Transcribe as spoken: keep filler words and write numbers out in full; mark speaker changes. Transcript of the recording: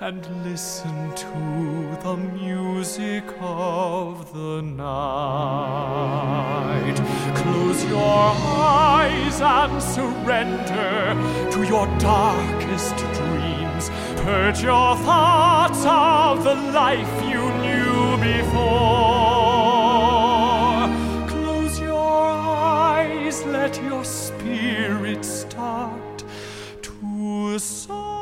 Speaker 1: and listen to the music of the night. Close your eyes and surrender to your darkest dreams. Purge your thoughts of the life you knew before. Close your eyes, let your spirit start to soar.